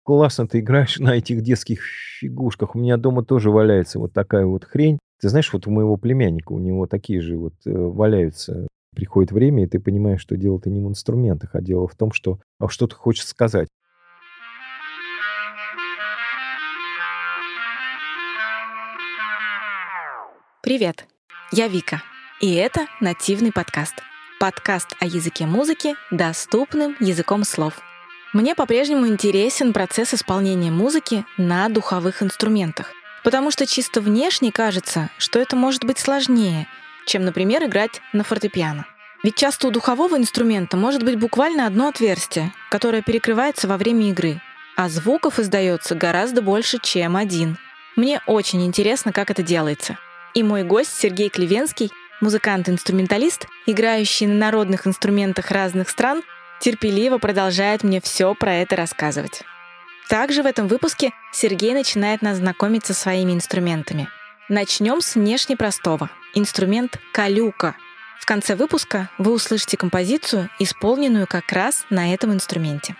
классно ты играешь на этих детских фигушках. У меня дома тоже валяется вот такая вот хрень. Ты знаешь, вот у моего племянника, у него такие же вот валяются. Приходит время, и ты понимаешь, что дело-то не в инструментах, а дело в том, что что-то хочет сказать. Привет, я Вика, и это нативный подкаст. Подкаст о языке музыки доступным языком слов. Мне по-прежнему интересен процесс исполнения музыки на духовых инструментах, потому что чисто внешне кажется, что это может быть сложнее, чем, например, играть на фортепиано. Ведь часто у духового инструмента может быть буквально одно отверстие, которое перекрывается во время игры, а звуков издается гораздо больше, чем один. Мне очень интересно, как это делается. И мой гость Сергей Клевенский, музыкант-инструменталист, играющий на народных инструментах разных стран, терпеливо продолжает мне все про это рассказывать. Также в этом выпуске Сергей начинает нас знакомить со своими инструментами. Начнем с внешне простого. Инструмент калюка. В конце выпуска вы услышите композицию, исполненную как раз на этом инструменте.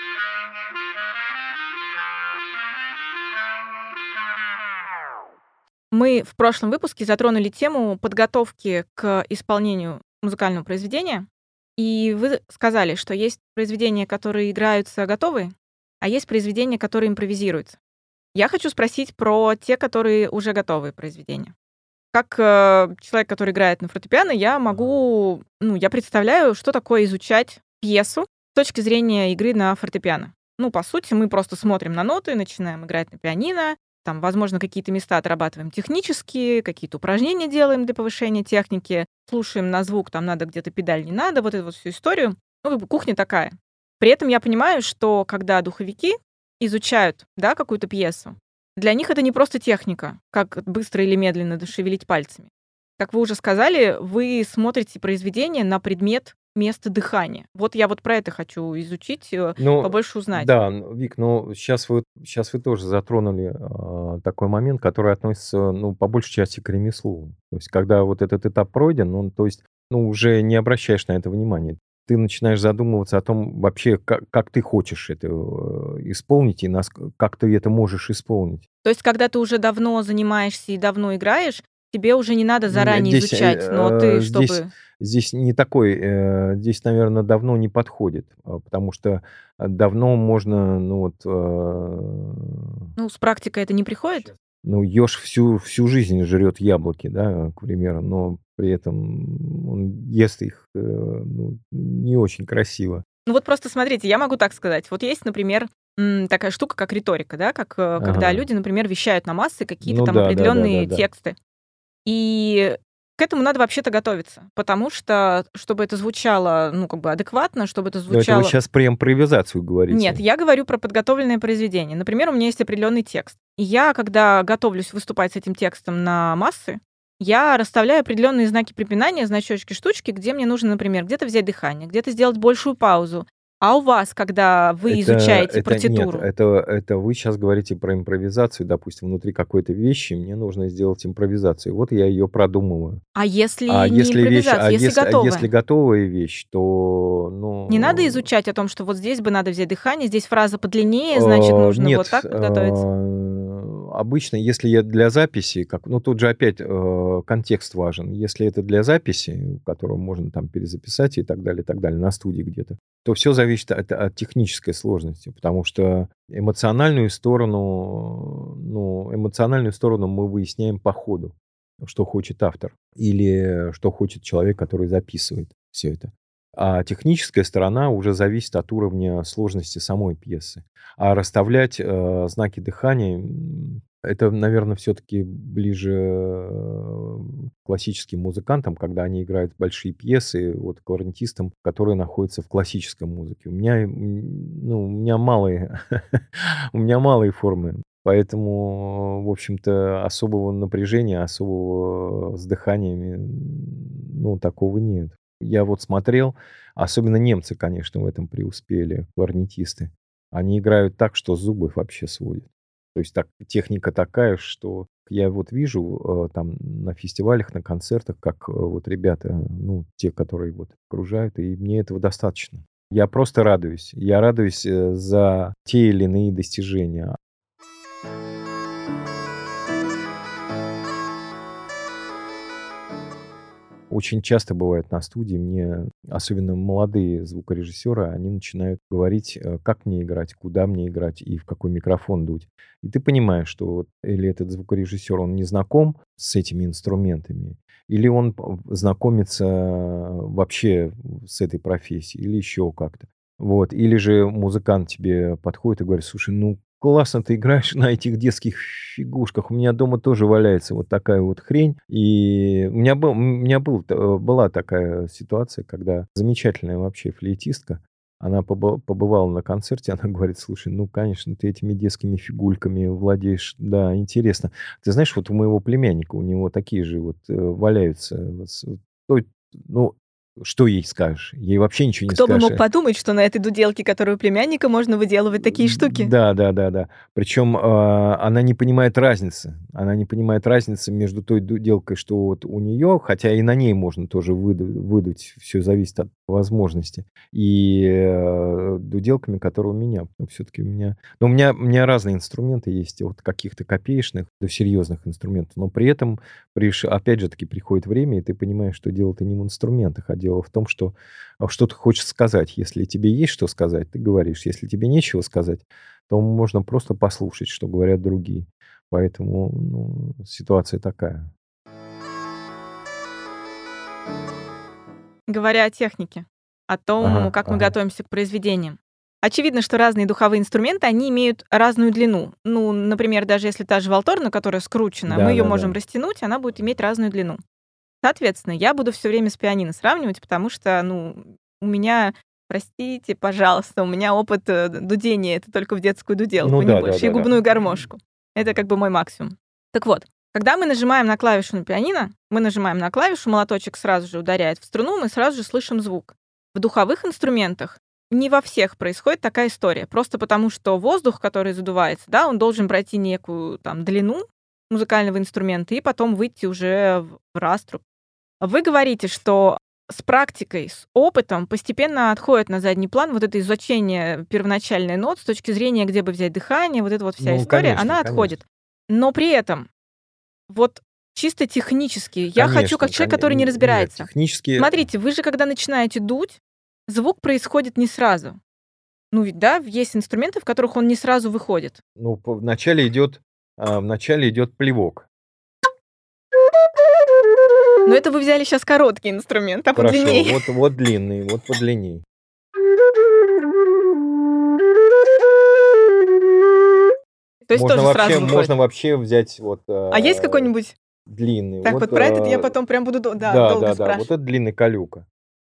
Мы в прошлом выпуске затронули тему подготовки к исполнению музыкального произведения, и вы сказали, что есть произведения, которые играются готовые, а есть произведения, которые импровизируются. Я хочу спросить про те, которые уже готовые произведения. Как человек, который играет на фортепиано, я представляю, что такое изучать пьесу с точки зрения игры на фортепиано. По сути, мы просто смотрим на ноты, начинаем играть на пианино, там, возможно, какие-то места отрабатываем технические, какие-то упражнения делаем для повышения техники, слушаем на звук, там надо где-то педаль, не надо, вот эту вот всю историю. Кухня такая. При этом я понимаю, что когда духовики изучают, да, какую-то пьесу, для них это не просто техника, как быстро или медленно шевелить пальцами. Как вы уже сказали, вы смотрите произведение на предмет места дыхания. Вот я вот про это хочу изучить, Ну побольше узнать. да, Вик, сейчас вы тоже затронули, такой момент, который относится, по большей части к ремеслу. То есть когда вот этот этап пройден, то есть, уже не обращаешь на это внимания. Ты начинаешь задумываться о том вообще, как ты хочешь это, исполнить и как ты это можешь исполнить. То есть, когда ты уже давно занимаешься и давно играешь, тебе уже не надо М, заранее здесь, изучать ноты, здесь чтобы... здесь не такой, здесь, наверное, давно не подходит, потому что, давно можно, С практикой это не приходит? еж всю жизнь жрет яблоки, да, к примеру, но при этом он ест их, не очень красиво. Вот просто смотрите, я могу так сказать. Вот есть, например, такая штука, как риторика, да, когда Ага. люди, например, вещают на массы какие-то Ну там да, определенные да-да-да-да. тексты. И к этому надо вообще-то готовиться, потому что, чтобы это звучало, адекватно, чтобы это Но это вы звучало... сейчас про импровизацию Нет, говорите? я говорю про подготовленное произведение. Например, у меня есть определенный текст. И я, когда готовлюсь выступать с этим текстом на массы, я расставляю определенные знаки препинания, значочки, штучки, где мне нужно, например, где-то взять дыхание, где-то сделать большую паузу. А у вас, когда вы изучаете Это нет, партитуру? это вы сейчас говорите про импровизацию. Допустим, внутри какой-то вещи мне нужно сделать импровизацию. Вот я ее продумываю. А А если не если вещь импровизация, если если готовая? готовая вещь, то, Не надо изучать о том, что вот здесь бы надо взять дыхание, здесь фраза подлиннее, значит, нужно вот нет, так подготовиться. обычно, если я для записи, тут же опять, контекст важен. Если это для записи, которую можно там перезаписать и так далее, на студии где-то, то все зависит от технической сложности, потому что эмоциональную сторону мы выясняем по ходу, что хочет автор или что хочет человек, который записывает все это. А техническая сторона уже зависит от уровня сложности самой пьесы. А расставлять, знаки дыхания, это, наверное, все таки ближе, классическим музыкантам, когда они играют большие пьесы, вот кларнетистам, которые находятся в классической музыке. У меня малые у меня малые формы, поэтому, в общем-то, особого напряжения, особого с дыханиями, такого нет. Я вот смотрел, особенно немцы, конечно, в этом преуспели, кларнетисты. Они играют так, что зубы вообще сводят. То есть техника такая, что я вот вижу, там на фестивалях, на концертах, как, вот ребята, те, которые вот окружают, и мне этого достаточно. Я просто радуюсь. Я радуюсь, за те или иные достижения. Очень часто бывает на студии, мне, особенно молодые звукорежиссеры, они начинают говорить, как мне играть, куда мне играть и в какой микрофон дуть. И ты понимаешь, что вот или этот звукорежиссер, он не знаком с этими инструментами, или он знакомится вообще с этой профессией, или еще как-то. Вот. Или же музыкант тебе подходит и говорит: слушай, ну классно ты играешь на этих детских фигушках. У меня дома тоже валяется вот такая вот хрень. И была такая ситуация, когда замечательная вообще флейтистка, она побывала на концерте, она говорит: слушай, ну, конечно, ты этими детскими фигульками владеешь. Да, интересно. Ты знаешь, вот у моего племянника, у него такие же вот валяются. Той- ну, что ей скажешь? Ей вообще ничего не Кто бы скажешь. мог подумать, что на этой дуделке, которая у племянника, можно выделывать такие штуки? Да, да-да-да. Причем, она не понимает разницы. Она не понимает разницы между той дуделкой, что вот у нее, хотя и на ней можно тоже выдуть, все зависит от возможности, и, дуделками, которые у меня. Все-таки у меня разные инструменты есть, от каких-то копеечных до серьезных инструментов, но при этом, опять же таки, приходит время, и ты понимаешь, что дело-то не в инструментах, а дело в том, что ты хочешь сказать. Если тебе есть что сказать, ты говоришь. Если тебе нечего сказать, то можно просто послушать, что говорят другие. Поэтому, ну, ситуация такая. Говоря о технике, о том, Ага, как мы ага. готовимся к произведениям. Очевидно, что разные духовые инструменты, они имеют разную длину. Ну, например, даже если та же валторна, которая скручена, мы ее Да-да-да. можем растянуть, она будет иметь разную длину. Соответственно, я буду все время с пианино сравнивать, потому что, ну, у меня, простите, пожалуйста, у меня опыт, дудения — это только в детскую дуделку, Ну не да, больше, и да-да-да. губную гармошку. Это как бы мой максимум. Так вот, когда мы нажимаем на клавишу на пианино, мы нажимаем на клавишу, молоточек сразу же ударяет в струну, мы сразу же слышим звук. В духовых инструментах не во всех происходит такая история, просто потому что воздух, который задувается, да, он должен пройти некую там длину музыкального инструмента и потом выйти уже в раструб. Вы говорите, что с практикой, с опытом постепенно отходит на задний план вот это изучение первоначальной нот с точки зрения, где бы взять дыхание, вот эта вот вся Ну, история, конечно, она конечно. отходит. Но при этом вот чисто технически я хочу, как Конечно, человек, который не нет, разбирается. технически, Смотрите, вы же, когда начинаете дуть, звук происходит не сразу. Ну ведь, да, есть инструменты, в которых он не сразу выходит. ну, вначале идет плевок. Но это вы взяли сейчас короткий инструмент, а Хорошо, подлиннее. вот длинный, вот подлинней. То есть Можно тоже вообще сразу выходит. можно вообще взять вот, А есть какой-нибудь. длинный. Так, Вот, вот про этот я потом прям буду долго да-да-да, вот спрашивать. это длинный калюка.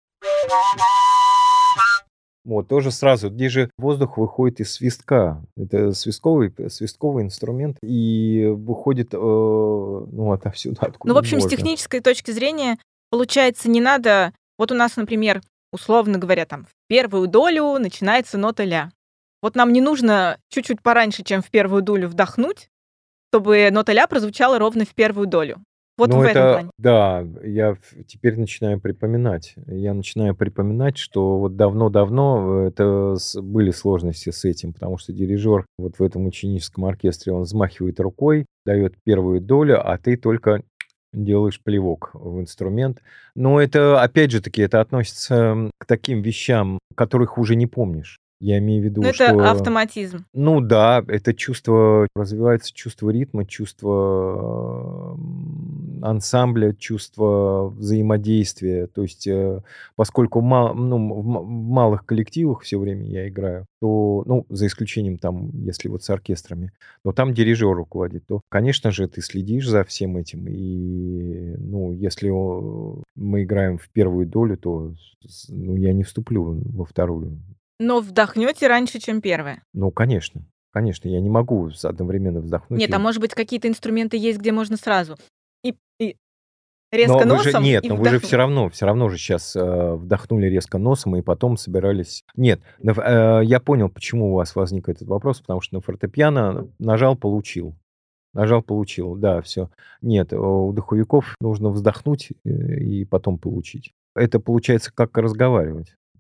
Вот тоже сразу, здесь же воздух выходит из свистка. Это свистковый инструмент, и выходит, ну, отовсюду, Ну, в откуда общем, с можно. технической точки зрения, получается, не надо. Вот у нас, например, условно говоря, там, в первую долю начинается нота ля. Вот нам не нужно чуть-чуть пораньше, чем в первую долю вдохнуть, чтобы нота ля прозвучала ровно в первую долю. Вот Ну, в этом это плане. да, теперь начинаю припоминать. Я начинаю припоминать, что вот давно-давно были сложности с этим, потому что дирижер вот в этом ученическом оркестре, он взмахивает рукой, дает первую долю, а ты только делаешь плевок в инструмент. Но это, опять же таки, это относится к таким вещам, которых уже не помнишь. Я имею в Но виду, это что автоматизм. ну да, это чувство, развивается чувство ритма, чувство, ансамбля, чувство взаимодействия. То есть, поскольку в малых коллективах все время я играю, то, ну, за исключением там, если вот с оркестрами, но там дирижер руководит, то, конечно же, ты следишь за всем этим. И, ну, если мы играем в первую долю, то, ну, я не вступлю во вторую. Но вдохнете раньше, чем первая. Ну, конечно. Конечно, я не могу одновременно вздохнуть Нет, а и может быть, какие-то инструменты есть, где можно сразу и но резко вы же носом нет, и но вы же вдохнуть. все равно же сейчас вдохнули резко носом и потом собирались. Нет, я понял, почему у вас возник этот вопрос, потому что на фортепиано нажал — получил. Нажал — получил. Да, все. Нет, у духовиков нужно вздохнуть, и потом получить. Это получается как разговаривать.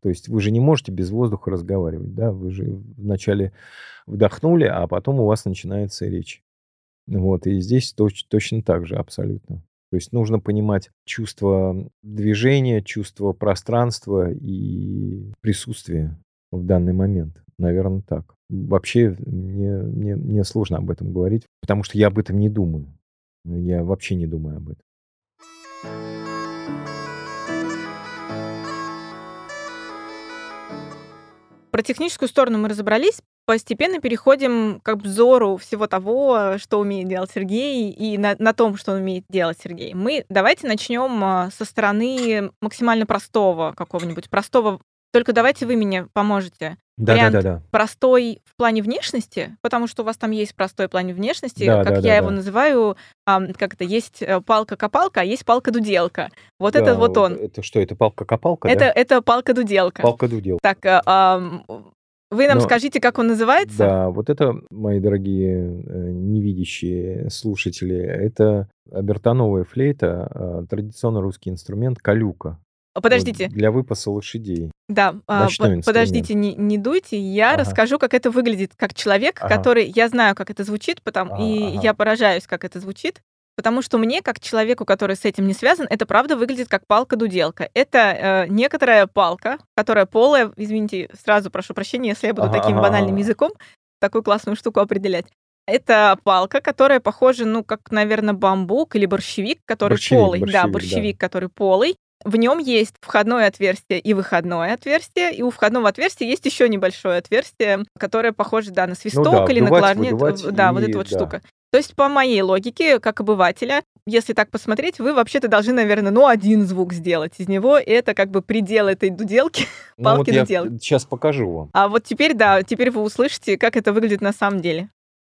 То есть вы же не можете без воздуха разговаривать, да? Вы же вначале вдохнули, а потом у вас начинается речь. Вот, и здесь точно так же абсолютно. То есть нужно понимать чувство движения, чувство пространства и присутствия в данный момент. Наверное, так. Вообще мне сложно об этом говорить, потому что я об этом не думаю. Я вообще не думаю об этом. Про техническую сторону мы разобрались. Постепенно переходим к обзору всего того, что умеет делать Сергей, и на том, что он умеет делать Сергей. Давайте начнем со стороны максимально простого какого-нибудь. Простого. Только давайте вы мне поможете. Вариант Да-да-да-да. простой в плане внешности, потому что у вас там есть простой в плане внешности, Да, как да, я да, его да. называю, как это, есть палка-копалка, а есть палка-дуделка. Вот это Да, вот он. это что, это палка-копалка, Это, да? это палка-дуделка. Палка-дудел. Так, вы нам Но скажите, как он называется? да, вот это, мои дорогие невидящие слушатели, это обертоновая флейта, традиционно русский инструмент калюка. Вот, Подождите, для выпаса лошадей. да, Ночной подождите, инструмент. не дуйте, я Ага, расскажу, как это выглядит, как человек, ага, который, я знаю, как это звучит, и ага, ага. я поражаюсь, как это звучит, потому что мне, как человеку, который с этим не связан, это правда выглядит как палка-дуделка. Это некоторая палка, которая полая, извините, сразу прошу прощения, если я буду Ага, таким ага, банальным ага. языком такую классную штуку определять. Это палка, которая похожа, ну, как, наверное, бамбук или борщевик, который полый. Да, Борщевик, да. борщевик, который полый. В нем есть входное отверстие и выходное отверстие, и у входного отверстия есть еще небольшое отверстие, которое похоже, да, на Ну свисток да, или на вдувать, кларнет. выдувать Да, вот эта и вот да. штука. То есть, по моей логике, как обывателя, если так посмотреть, вы вообще-то должны, наверное, ну, один звук сделать из него, и это как бы предел этой дуделки, Ну вот я палки-дуделки. сейчас покажу вам. А вот теперь, да, теперь вы услышите, как это выглядит на самом деле.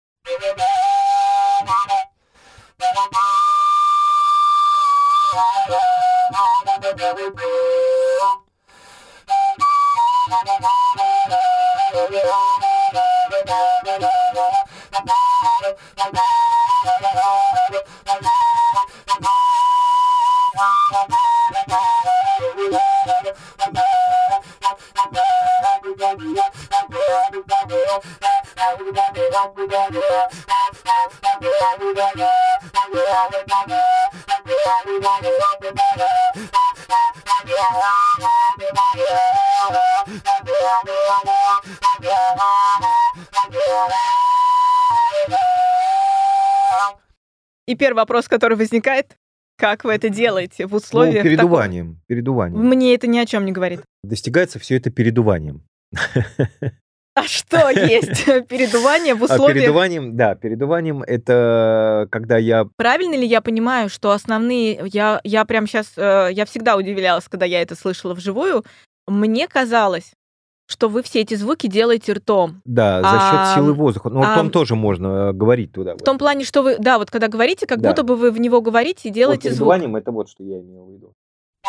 И первый вопрос, который возникает, как вы это делаете в Ну, условиях такого? передуванием. Мне это ни о чем не говорит. Достигается все это передуванием. А что есть передувание в условиях? Передуванием это когда я... Правильно ли я понимаю, что основные... Я прям сейчас... Я всегда удивлялась, когда я это слышала вживую. Мне казалось, что вы все эти звуки делаете ртом. Да, за счет силы воздуха. Но ртом а, тоже можно говорить туда. В том плане, что вы... Да, вот когда говорите, как Да. будто бы вы в него говорите и Вот делаете звук. передуванием это вот что я имел в виду.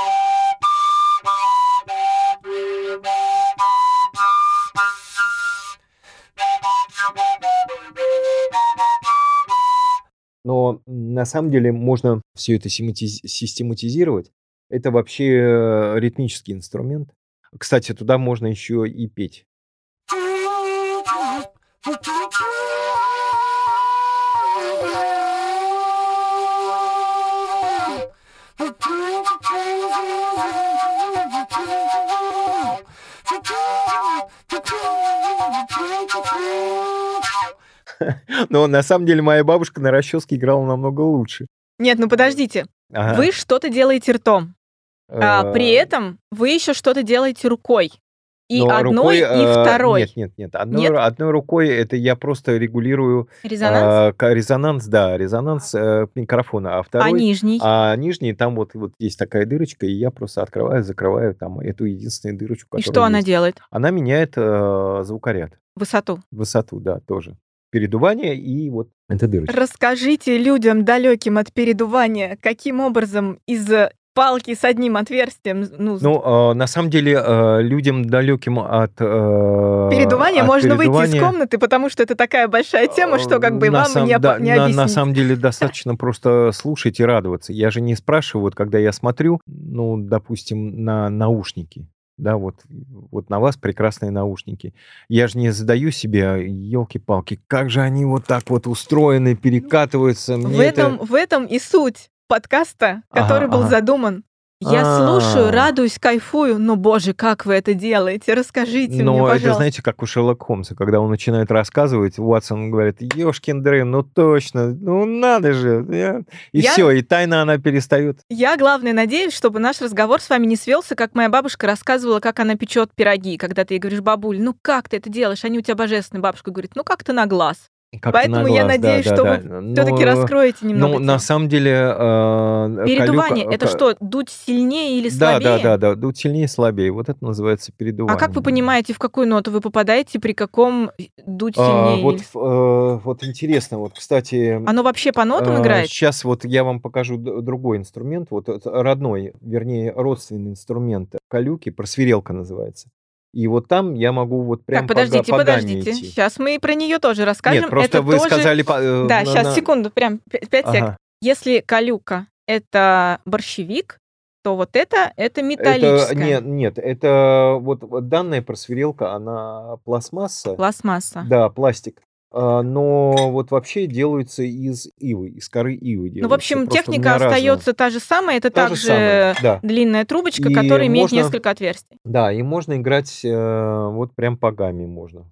Но на самом деле можно все это систематизировать. Это вообще ритмический инструмент. Кстати, туда можно еще и петь. Но на самом деле моя бабушка на расческе играла намного лучше. Нет, ну подождите. Ага. Вы что-то делаете ртом. При Э, этом вы еще что-то делаете рукой. И но одной, рукой, и второй. нет. Нет? Одной рукой это я просто регулирую Резонанс? резонанс микрофона, А нижний? нижний там вот есть такая дырочка, и я просто открываю, закрываю там эту единственную дырочку, И которая что она есть. делает? Она меняет звукоряд, Высоту. высоту, да, тоже. Передувание и вот эта дырочка. Расскажите людям, далеким от передувания, каким образом из палки с одним отверстием, Ну, на самом деле, людям, далеким от передувания можно выйти из передувания, комнаты, потому что это такая большая тема, что как бы вам не на объяснить. самом деле достаточно просто слушать и радоваться. Я же не спрашиваю, вот когда я смотрю, ну, допустим, на наушники. Да, вот на вас прекрасные наушники. Я же не задаю себе, елки-палки, как же они вот так вот устроены, перекатываются. В Мне это... этом и суть подкаста, Ага, который был ага. задуман. Я слушаю, А, радуюсь, кайфую, но, боже, как вы это делаете? Расскажите мне, Но это, пожалуйста. знаете, как у Шерлока Холмса, когда он начинает рассказывать, Уотсон говорит: "Ёшкин дрын, ну точно, ну надо же". И все, Я и тайна она перестает. я, главное, надеюсь, чтобы наш разговор с вами не свелся, как моя бабушка рассказывала, как она печет пироги. Когда ты ей говоришь: "Бабуль, ну как ты это делаешь? Они у тебя божественные". Бабушка говорит: "Ну как-то на глаз". Как-то на Поэтому я глаз, надеюсь, что да-да-да. вы все таки раскроете немного На тему. самом деле, Передувание — это что, дуть сильнее или да, слабее? да-да-да, тут сильнее, слабее. Вот это называется А как вы передуванием. понимаете, в какую ноту вы попадаете, при каком дуть сильнее или Вот интересно, вот, кстати, Оно вообще по нотам играет? сейчас вот я вам покажу другой инструмент, вот это родной, вернее, родственный инструмент калюки, просверелка называется. И вот там я могу вот Так, прям подождите, по гамме подождите. идти. Сейчас мы и про нее тоже Нет, расскажем. просто Это вы тоже сказали Да, сейчас секунду, прям 5 сек. Ага. Если калюка — это борщевик, то вот это Это металлическая нет, это вот данная просверелка, она пластмасса, пластмасса. да, пластик, но вот вообще делаются из ивы, из коры ивы Ну, в делаются. общем, Просто у техника меня разная. остается та же самая. Это Та же самая, также да. длинная трубочка, И которая имеет можно, несколько отверстий. да, и можно играть, вот прям по гамме можно.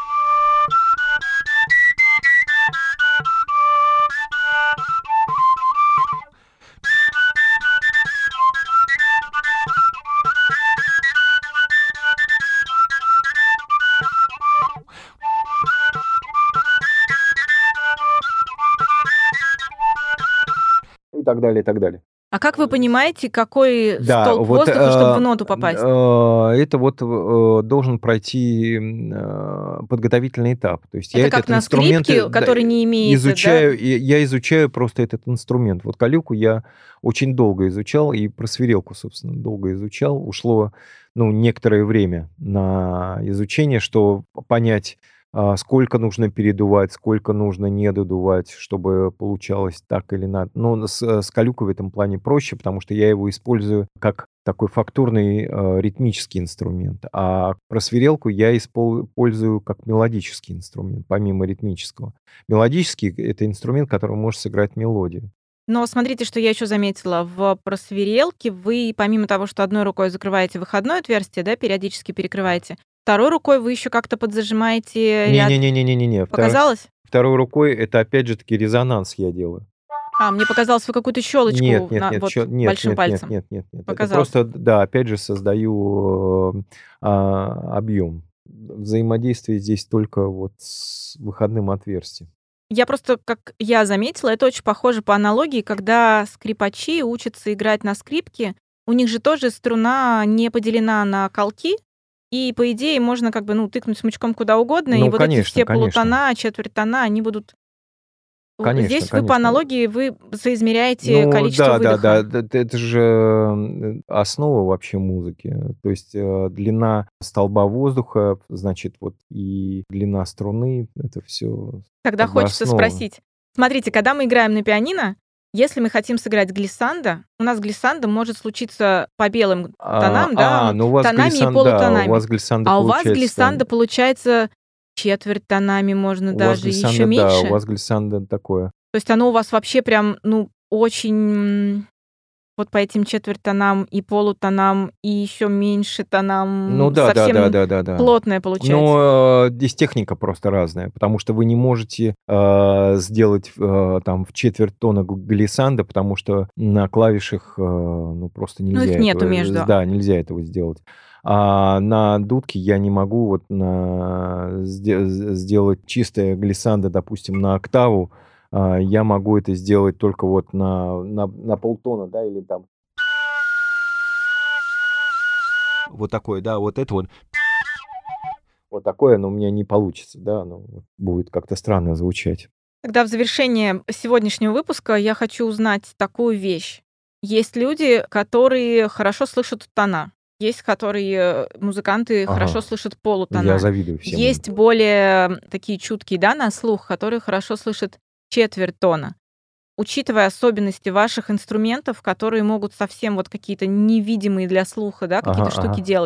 И так далее, и так далее. А как вы понимаете, какой Да, столб вот, воздуха, чтобы в ноту попасть? это вот, должен пройти, подготовительный этап. То есть я Это как этот на инструмент, скрипке, да, который не имеет, да? изучаю, и я изучаю просто этот инструмент. Вот калюку я очень долго изучал, и про свирелку, собственно, долго изучал. Ушло, ну, некоторое время на изучение, что понять, сколько нужно передувать, сколько нужно не додувать, чтобы получалось так или на Но с калюкой в этом плане проще, потому что я его использую как такой фактурный, ритмический инструмент, а просверелку я пользую как мелодический инструмент, помимо ритмического. Мелодический — это инструмент, который может сыграть мелодию. Но смотрите, что я еще заметила. В просверелке вы, помимо того, что одной рукой закрываете выходное отверстие, да, периодически перекрываете, второй рукой вы еще как-то подзажимаете Не ряд. не не не не не не, Показалось? второй рукой — это опять же таки резонанс я делаю. Мне показалось, вы какую-то щелочку Нет нет на нет, вот нет большим нет нет пальцем. нет нет нет. Это Показалось. просто, да, опять же создаю, объем. Взаимодействие здесь только вот с выходным отверстием. Я просто, как я заметила, это очень похоже по аналогии, когда скрипачи учатся играть на скрипке, у них же тоже струна не поделена на колки, и, по идее, можно как бы, ну, тыкнуть смычком куда угодно, и Ну, вот эти конечно все конечно. полутона, четвертона, они будут. Конечно Здесь вы по конечно. аналогии, вы соизмеряете Ну количество да, да, да, выдоха. это же, основа вообще музыки. То есть, длина столба воздуха, значит, вот и длина струны — это все Тогда как бы хочется основа. спросить. Смотрите, когда мы играем на пианино, если мы хотим сыграть глиссандо, у нас глиссандо может случиться по белым тонам, да, Ну у вас тонами и да, у полутонами. вас глиссандо А у вас получается, да. глиссандо получается четверть тонами, можно У вас даже еще глиссандо, да, у меньше. вас глиссандо такое. То есть оно у вас вообще прям, ну, очень вот по этим четверть-тонам и полутонам, и еще меньше Ну тонам да, совсем да. плотное получается. Но, здесь техника просто разная, потому что вы не можете, сделать, там в четверть тона глиссандо, потому что на клавишах, ну, просто Ну, нельзя их нету этого, между. да, нельзя этого сделать. А на дудке я не могу вот сделать чистое глиссандо, допустим, на октаву. Я могу это сделать только вот на полтона, да, или там вот такое, да, вот это вот. Вот такое оно у меня не получится, да, оно вот будет как-то странно звучать. Тогда в завершение сегодняшнего выпуска я хочу узнать такую вещь. Есть люди, которые хорошо слышат тона. Есть, которые музыканты хорошо Ага, слышат я полутона. завидую всем им. Есть более такие чуткие, да, на слух, которые хорошо слышат четверть тона. Учитывая особенности ваших инструментов, которые могут совсем вот какие-то невидимые для слуха, да, Ага, какие-то штуки ага. делать,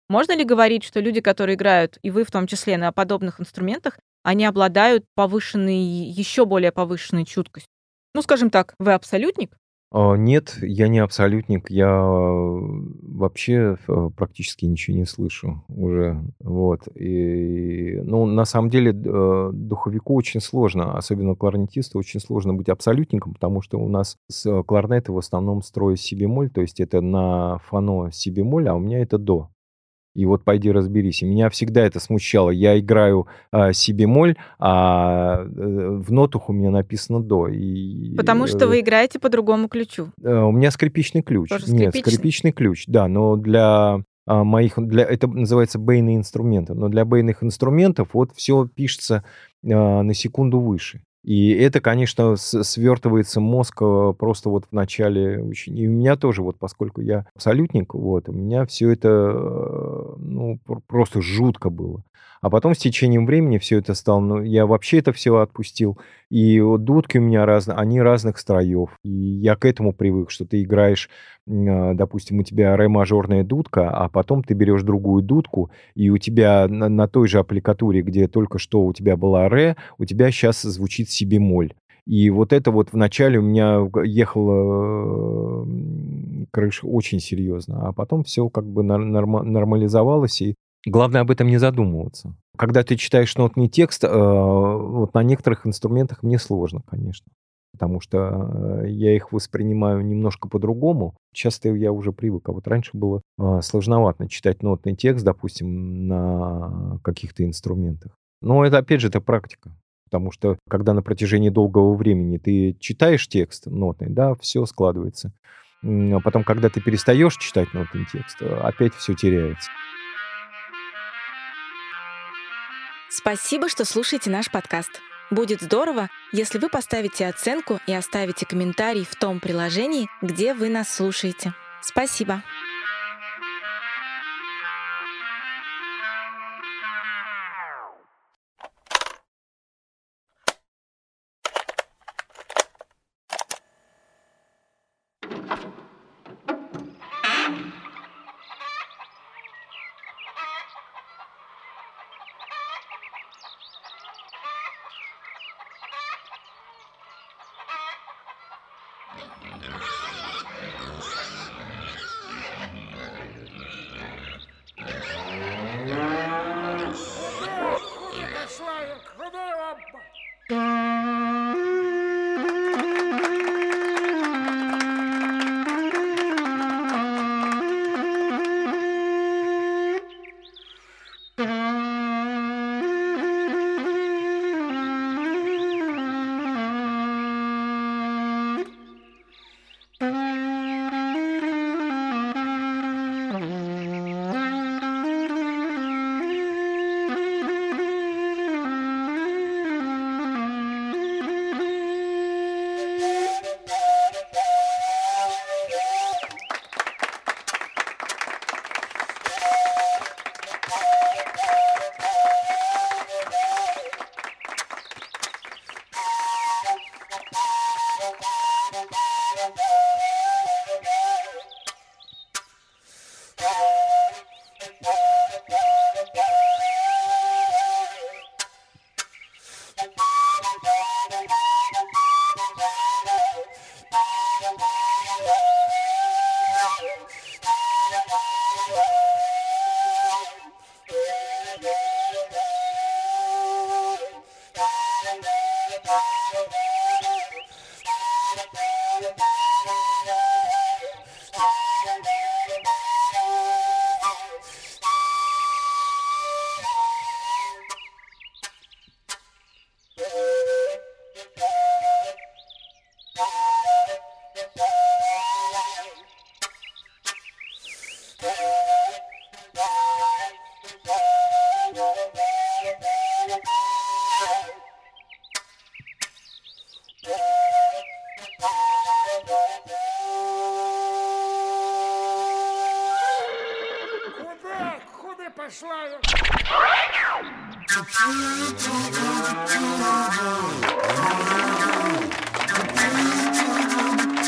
Можно ли говорить, что люди, которые играют, и вы в том числе, на подобных инструментах, они обладают повышенной, еще более повышенной чуткостью? Ну, скажем так, вы абсолютник? Нет, я не абсолютник. Я вообще практически ничего не слышу уже. Вот. И, ну, на самом деле, духовику очень сложно, особенно кларнетисту, очень сложно быть абсолютником, потому что у нас с кларнета в основном строй си-бемоль, то есть это на фано си-бемоль, а у меня это до. И вот пойди разберись. И меня всегда это смущало. Я играю си-бемоль, а в нотах у меня написано до. Потому что вы играете по другому ключу. У меня скрипичный ключ. Тоже Нет, скрипичный? скрипичный ключ, да, но для это называется бейные инструменты. Но для бейных инструментов вот все пишется на секунду выше. И это, конечно, свертывается мозг просто вот в начале очень. И у меня тоже, вот поскольку я абсолютник, вот, у меня все это, ну, просто жутко было. А потом с течением времени все это стало, ну, я вообще это все отпустил. И вот дудки у меня разные, они разных строев. И я к этому привык, что ты играешь, допустим, у тебя ре-мажорная дудка, а потом ты берешь другую дудку, и у тебя на той же аппликатуре, где только что у тебя была ре, у тебя сейчас звучит си-бемоль. И вот это вот вначале у меня ехала крыша очень серьезно, а потом все как бы нормализовалось, и главное об этом не задумываться. Когда ты читаешь нотный текст, вот на некоторых инструментах мне сложно, конечно, потому что я их воспринимаю немножко по-другому. Часто я уже привык, а вот раньше было сложновато читать нотный текст, допустим, на каких-то инструментах. Но это, опять же, это практика. Потому что, когда на протяжении долгого времени ты читаешь текст нотный, да, все складывается. А потом, когда ты перестаешь читать нотный текст, опять все теряется. Спасибо, что слушаете наш подкаст. Будет здорово, если вы поставите оценку и оставите комментарий в том приложении, где вы нас слушаете. Спасибо.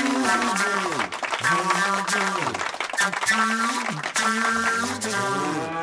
пошла.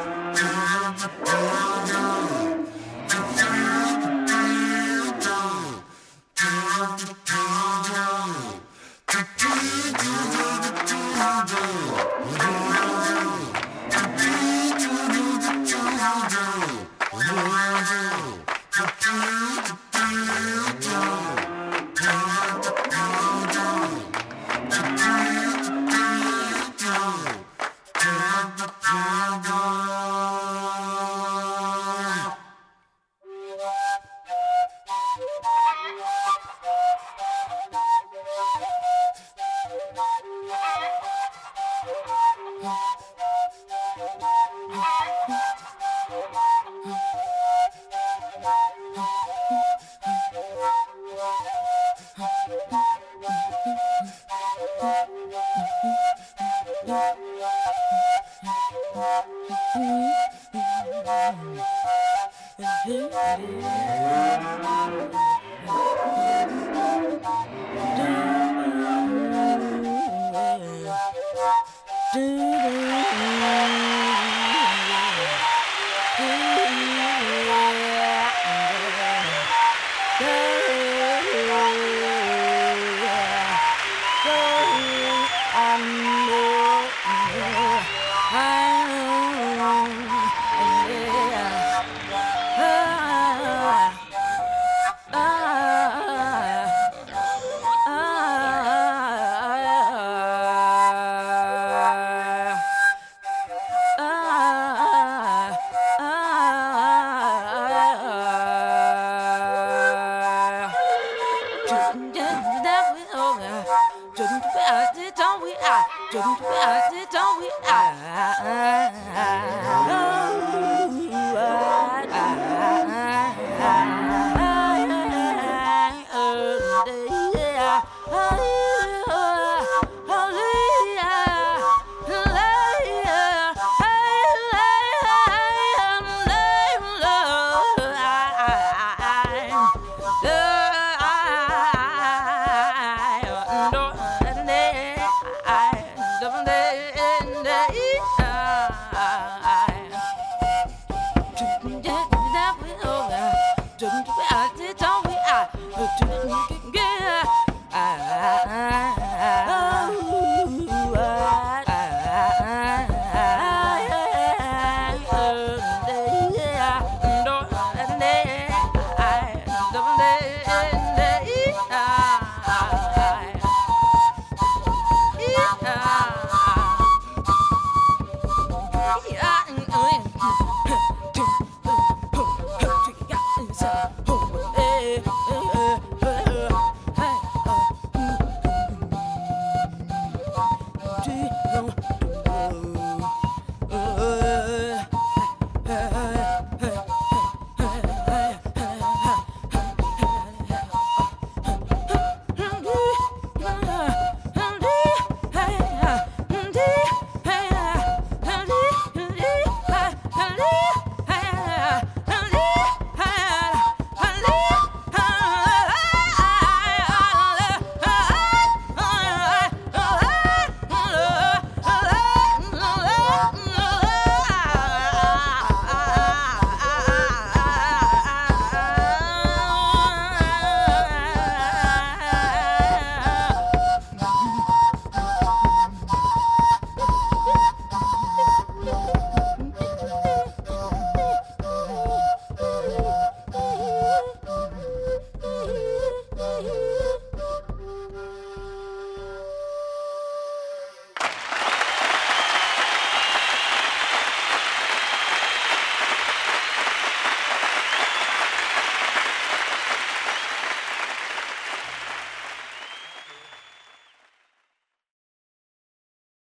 Thank you.